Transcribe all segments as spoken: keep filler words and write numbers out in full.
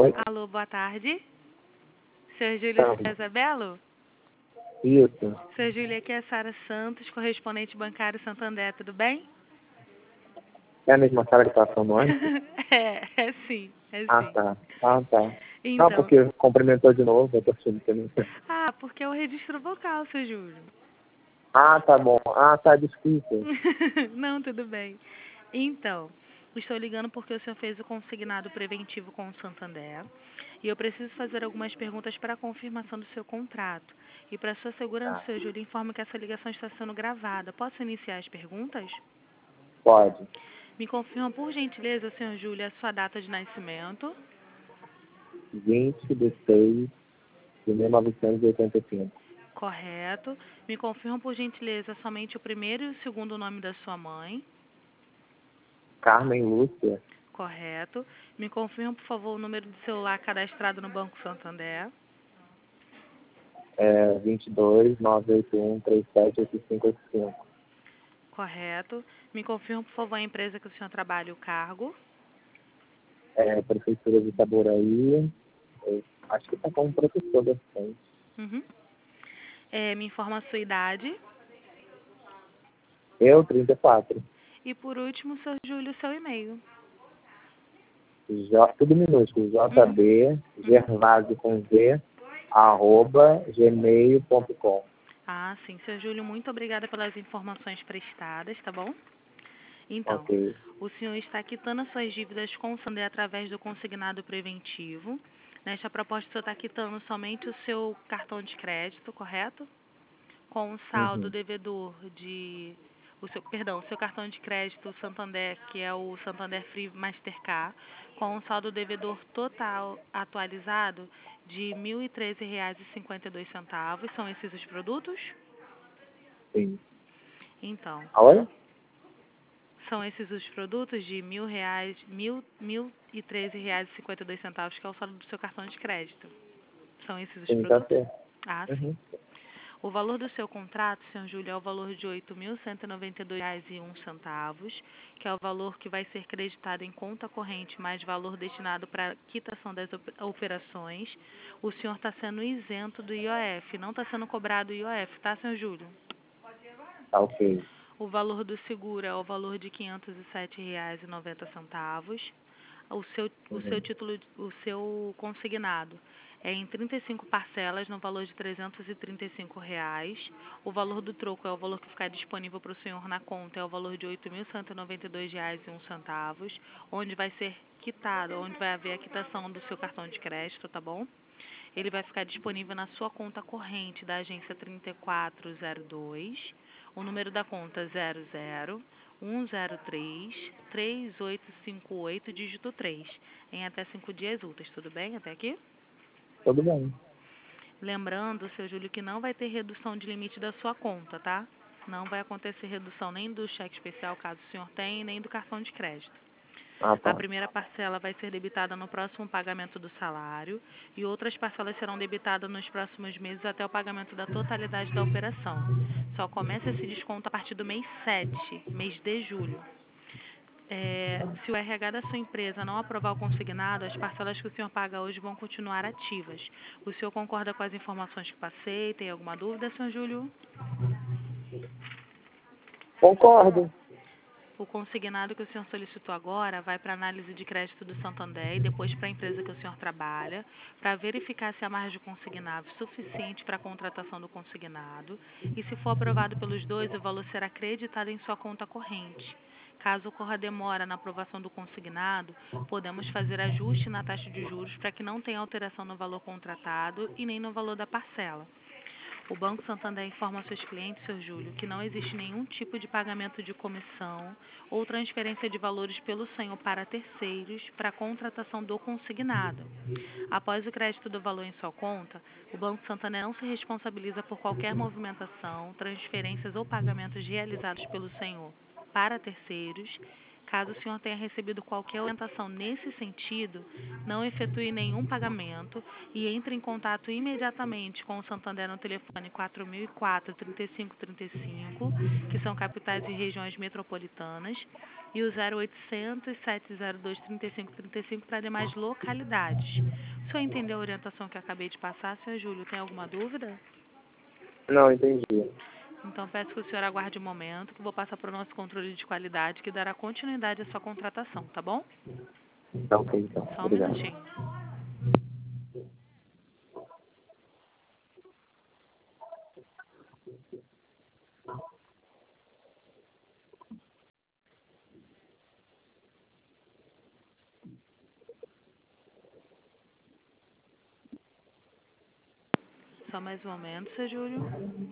Oi? Alô, boa tarde. Seu Júlio Então, César Belo? isso. Seu Júlio, aqui é a Sara Santos, correspondente bancário Santander, tudo bem? É a mesma sala que estava falando antes? é, é sim, é Ah, sim. tá. Ah, tá. Não, Então, porque cumprimentou de novo, eu tô achando também. ah, porque é o registro vocal, seu Júlio. Ah, tá bom. Ah, tá, desculpa. Não, tudo bem. Então, estou ligando porque o senhor fez o consignado preventivo com o Santander e eu preciso fazer algumas perguntas para a confirmação do seu contrato. E para sua segurança, Tá. seu Júlio, informo que essa ligação está sendo gravada. Posso iniciar as perguntas? Pode. Me confirma, por gentileza, senhor Júlio, a sua data de nascimento. vinte de seis de mil novecentos e oitenta e cinco. Correto. Me confirma, por gentileza, somente o primeiro e o segundo nome da sua mãe. Carmen Lúcia, Correto. Me confirma, por favor, o número de celular cadastrado no Banco Santander. é, vinte e dois, nove oito um, três sete oito cinco oito cinco. Correto. Me confirma, por favor, a empresa que o senhor trabalha e o cargo. É, Prefeitura de Itaboraí. Eu acho que tá como professor da frente. Uhum. É, me informa a sua idade. Eu, trinta e quatro. E, por último, senhor Júlio, seu e-mail. J, tudo minúsculo. Uhum. JB, Uhum. Gervásio com Z, arroba gmail ponto com. Ah, sim, senhor Júlio, muito obrigada pelas informações prestadas, tá bom? Então, Ok. o senhor está quitando as suas dívidas com o Santander através do consignado preventivo. Nesta proposta, o senhor está quitando somente o seu cartão de crédito, correto? Com o saldo Uhum. devedor de... O seu, perdão, o seu cartão de crédito Santander, que é o Santander Free Mastercard, com o saldo devedor total atualizado de mil e treze reais e cinquenta e dois centavos. São esses os produtos? Sim. Então, Oi? são esses os produtos de mil reais, mil, mil e treze reais e cinquenta e dois centavos, que é o saldo do seu cartão de crédito. São esses os Sim, tá produtos? certo. Ah, sim. Uhum. O valor do seu contrato, senhor Júlio, é o valor de oito mil cento e noventa e dois reais e um centavos, que é o valor que vai ser creditado em conta corrente, mais valor destinado para quitação das operações. O senhor está sendo isento do I O F, não está sendo cobrado I O F, tá, senhor Júlio? Tá ok. O valor do seguro é o valor de quinhentos e sete reais e noventa centavos. O seu, o seu Uhum. título, o seu consignado é em trinta e cinco parcelas no valor de trezentos e trinta e cinco reais. O valor do troco é o valor que ficar disponível para o senhor na conta, é o valor de oito mil cento e noventa e dois reais e um centavos, onde vai ser quitado, onde vai haver a quitação do seu cartão de crédito, tá bom? Ele vai ficar disponível na sua conta corrente da agência trinta e quatro zero dois, o número da conta zero zero um zero três três oito cinco oito, dígito três, em até cinco dias úteis, tudo bem até aqui? Tudo bem. Lembrando, seu Júlio, que não vai ter redução de limite da sua conta, tá? Não vai acontecer redução nem do cheque especial, caso o senhor tenha, nem do cartão de crédito. Ah, A tá. primeira parcela vai ser debitada no próximo pagamento do salário e outras parcelas serão debitadas nos próximos meses até o pagamento da totalidade da operação. Só começa esse desconto a partir do mês sete, mês de julho. É, se o R H da sua empresa não aprovar o consignado, as parcelas que o senhor paga hoje vão continuar ativas. O senhor concorda com as informações que passei? Tem alguma dúvida, senhor Júlio? Concordo. O consignado que o senhor solicitou agora vai para análise de crédito do Santander e depois para a empresa que o senhor trabalha, para verificar se há margem de consignado suficiente para a contratação do consignado. E se for aprovado pelos dois, o valor será creditado em sua conta corrente. Caso ocorra demora na aprovação do consignado, podemos fazer ajuste na taxa de juros para que não tenha alteração no valor contratado e nem no valor da parcela. O Banco Santander informa aos seus clientes, senhor Júlio, que não existe nenhum tipo de pagamento de comissão ou transferência de valores pelo senhor para terceiros para a contratação do consignado. Após o crédito do valor em sua conta, o Banco Santander não se responsabiliza por qualquer movimentação, transferências ou pagamentos realizados pelo senhor para terceiros. Caso o senhor tenha recebido qualquer orientação nesse sentido, não efetue nenhum pagamento e entre em contato imediatamente com o Santander no telefone quatro mil e quatro, trinta e cinco trinta e cinco, que são capitais e regiões metropolitanas, e o zero oitocentos, sete zero dois, trinta e cinco trinta e cinco para demais localidades. O senhor entendeu a orientação que eu acabei de passar, senhor Júlio? Tem alguma dúvida? Não, entendi. Então, peço que o senhor aguarde um momento, que eu vou passar para o nosso controle de qualidade, que dará continuidade à sua contratação, tá bom? Tá ok, então. Só um Obrigado. minutinho. Só mais um momento, seu Júlio.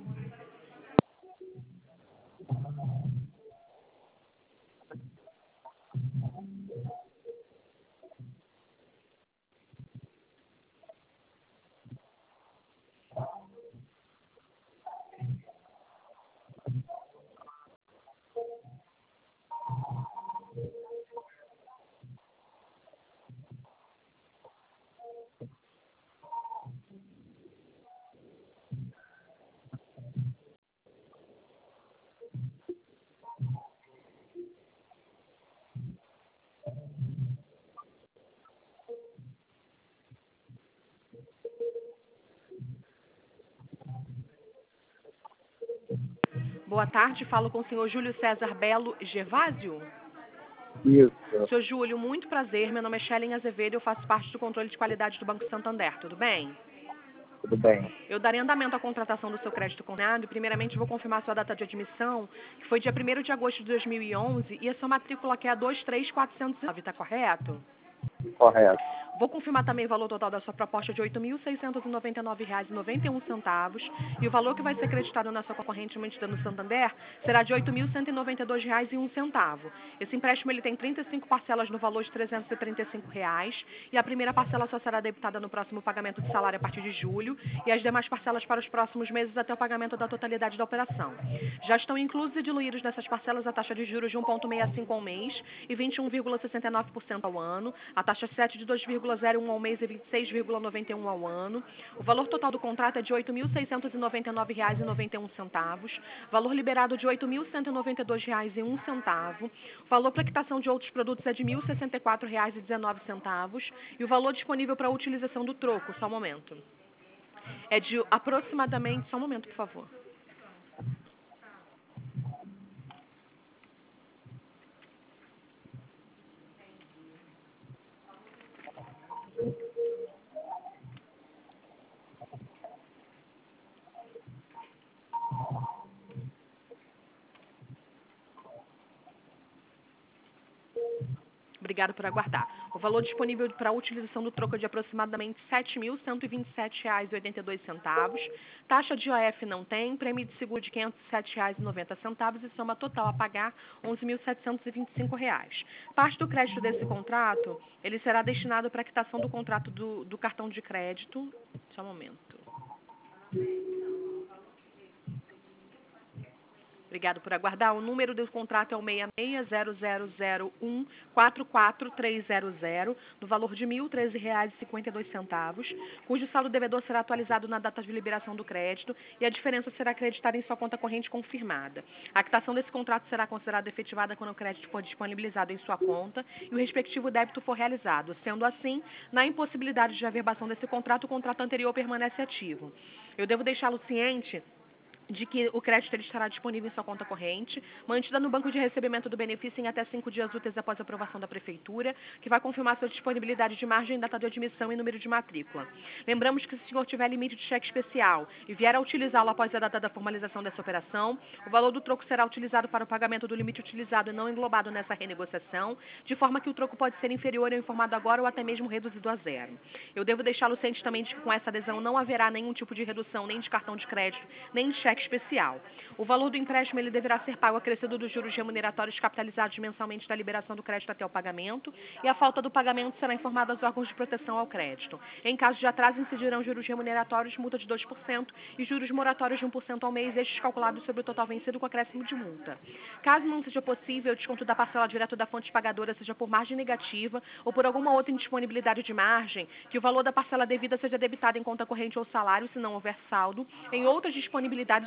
Boa tarde, falo com o senhor Júlio César Belo Gervásio. Isso, Senhor Júlio, muito prazer. Meu nome é Shellen Azevedo e eu faço parte do controle de qualidade do Banco Santander. Tudo bem? tudo bem. Eu darei andamento à contratação do seu crédito consignado e, primeiramente, vou confirmar sua data de admissão, que foi dia primeiro de agosto de dois mil e onze, e a sua matrícula que é a dois três quatro zero nove, está correto? Correto. Vou confirmar também o valor total da sua proposta de oito mil seiscentos e noventa e nove reais e noventa e um centavos, e o valor que vai ser creditado na sua concorrente mantida no Santander será de oito mil cento e noventa e dois reais e um centavo. Esse empréstimo ele tem trinta e cinco parcelas no valor de trezentos e trinta e cinco reais, e a primeira parcela só será debitada no próximo pagamento de salário a partir de julho, e as demais parcelas para os próximos meses até o pagamento da totalidade da operação. Já estão inclusos e diluídos nessas parcelas a taxa de juros de um vírgula sessenta e cinco ao mês e vinte e um vírgula sessenta e nove por cento ao ano, a taxa sete de dois vírgula zero um ao mês e vinte e seis vírgula noventa e um ao ano. O valor total do contrato é de oito mil seiscentos e noventa e nove reais e noventa e um centavos, valor liberado de oito mil cento e noventa e dois reais e um centavo, o valor para quitação de outros produtos é de mil e sessenta e quatro reais e dezenove centavos e o valor disponível para a utilização do troco, só um momento, é de aproximadamente, só um momento, por favor. Obrigado por aguardar. O valor disponível para a utilização do troco é de aproximadamente sete mil cento e vinte e sete reais e oitenta e dois centavos. Taxa de O F não tem, prêmio de seguro de quinhentos e sete reais e noventa centavos e soma total a pagar onze mil setecentos e vinte e cinco reais. Parte do crédito desse contrato, ele será destinado para a quitação do contrato do, do cartão de crédito. Só um momento. Obrigado por aguardar. O número do contrato é o seis seis zero zero zero um quatro quatro três zero zero, no valor de mil e treze reais e cinquenta e dois centavos, cujo saldo devedor será atualizado na data de liberação do crédito e a diferença será acreditada em sua conta corrente confirmada. A quitação desse contrato será considerada efetivada quando o crédito for disponibilizado em sua conta e o respectivo débito for realizado. Sendo assim, na impossibilidade de averbação desse contrato, o contrato anterior permanece ativo. Eu devo deixá-lo ciente de que o crédito ele estará disponível em sua conta corrente, mantida no banco de recebimento do benefício em até cinco dias úteis após a aprovação da Prefeitura, que vai confirmar sua disponibilidade de margem, data de admissão e número de matrícula. Lembramos que se o senhor tiver limite de cheque especial e vier a utilizá-lo após a data da formalização dessa operação, o valor do troco será utilizado para o pagamento do limite utilizado e não englobado nessa renegociação, de forma que o troco pode ser inferior ao informado agora ou até mesmo reduzido a zero. Eu devo deixá-lo ciente também de que com essa adesão não haverá nenhum tipo de redução nem de cartão de crédito, nem de cheque especial. O valor do empréstimo ele deverá ser pago acrescido dos juros remuneratórios capitalizados mensalmente da liberação do crédito até o pagamento, e a falta do pagamento será informada aos órgãos de proteção ao crédito. Em caso de atraso, incidirão juros remuneratórios, multa de dois por cento e juros moratórios de um por cento ao mês, estes calculados sobre o total vencido com acréscimo de multa. Caso não seja possível, o desconto da parcela direto da fonte pagadora seja por margem negativa ou por alguma outra indisponibilidade de margem, que o valor da parcela devida seja debitado em conta corrente ou salário, se não houver saldo, em outras disponibilidades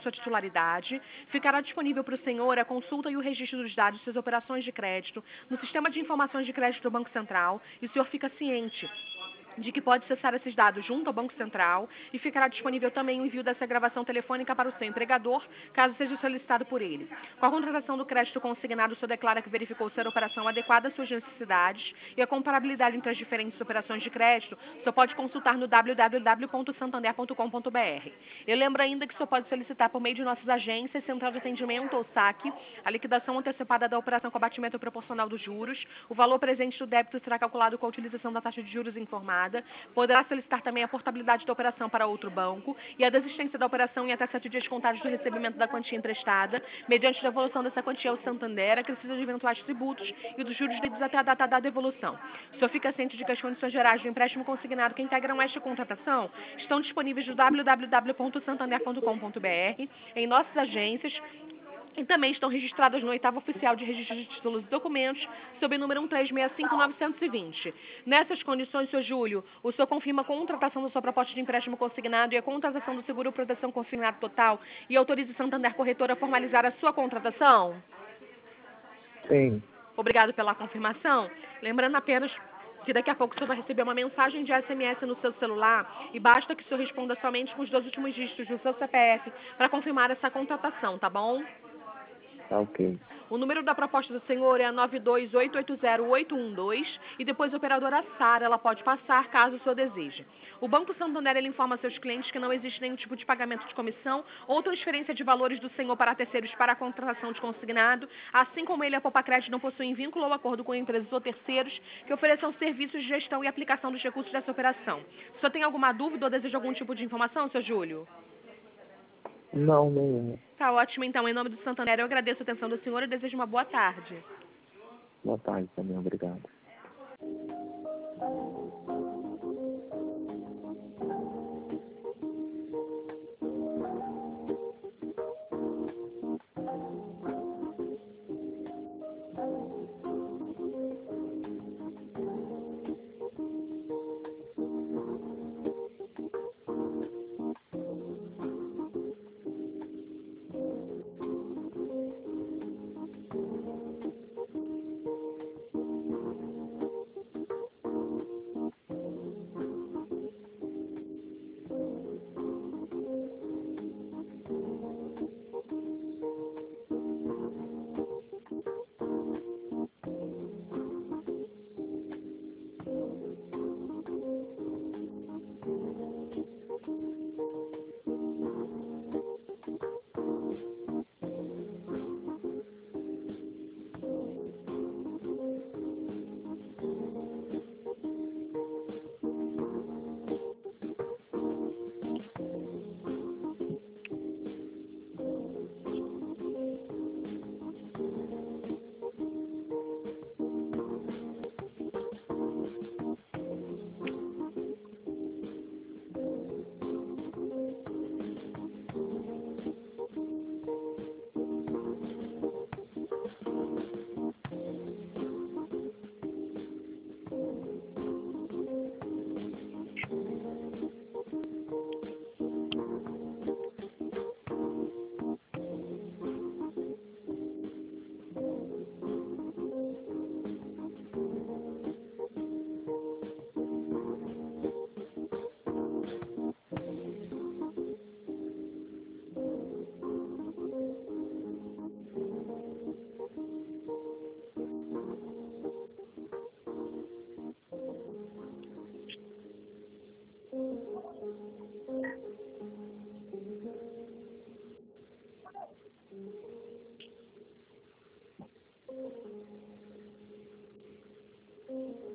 sua titularidade, ficará disponível para o senhor a consulta e o registro dos dados de suas operações de crédito no Sistema de Informações de Crédito do Banco Central, e o senhor fica ciente de que pode acessar esses dados junto ao Banco Central, e ficará disponível também o envio dessa gravação telefônica para o seu empregador, caso seja solicitado por ele. Com a contratação do crédito consignado, o senhor declara que verificou ser a operação adequada às suas necessidades e a comparabilidade entre as diferentes operações de crédito, o senhor pode consultar no w w w ponto santander ponto com ponto b r. Eu lembro ainda que o senhor pode solicitar por meio de nossas agências, Central de Atendimento ou saque, a liquidação antecipada da operação com abatimento proporcional dos juros. O valor presente do débito será calculado com a utilização da taxa de juros informada. Poderá solicitar também a portabilidade da operação para outro banco e a desistência da operação em até sete dias contados do recebimento da quantia emprestada, mediante devolução dessa quantia ao Santander, acrescido de eventuais tributos e dos juros devidos até a data da devolução. O senhor fica ciente de que as condições gerais do empréstimo consignado que integram esta contratação estão disponíveis no w w w ponto santander ponto com ponto b r, em nossas agências, e também estão registradas no oitavo oficial de registro de títulos e documentos, sob o número um três seis cinco nove dois zero. Nessas condições, senhor Júlio, o senhor confirma a contratação da sua proposta de empréstimo consignado e a contratação do seguro proteção consignado total e autoriza o Santander Corretora a formalizar a sua contratação? Sim. Obrigado pela confirmação. Lembrando apenas que daqui a pouco o senhor vai receber uma mensagem de S M S no seu celular e basta que o senhor responda somente com os dois últimos dígitos do seu C P F para confirmar essa contratação, tá bom? Tá ok. O número da proposta do senhor é a nove dois oito oito zero oito um dois e depois a operadora Sara, ela pode passar caso o senhor deseje. O Banco Santander, ele informa a seus clientes que não existe nenhum tipo de pagamento de comissão ou transferência de valores do senhor para terceiros para a contratação de consignado, assim como ele e a Popacred não possuem vínculo ou acordo com empresas ou terceiros que ofereçam serviços de gestão e aplicação dos recursos dessa operação. O senhor tem alguma dúvida ou deseja algum tipo de informação, senhor Júlio? Não, nenhuma. Tá ótimo, então. Em nome do Santander, eu agradeço a atenção do senhor e desejo uma boa tarde. Boa tarde também, obrigado. Thank you.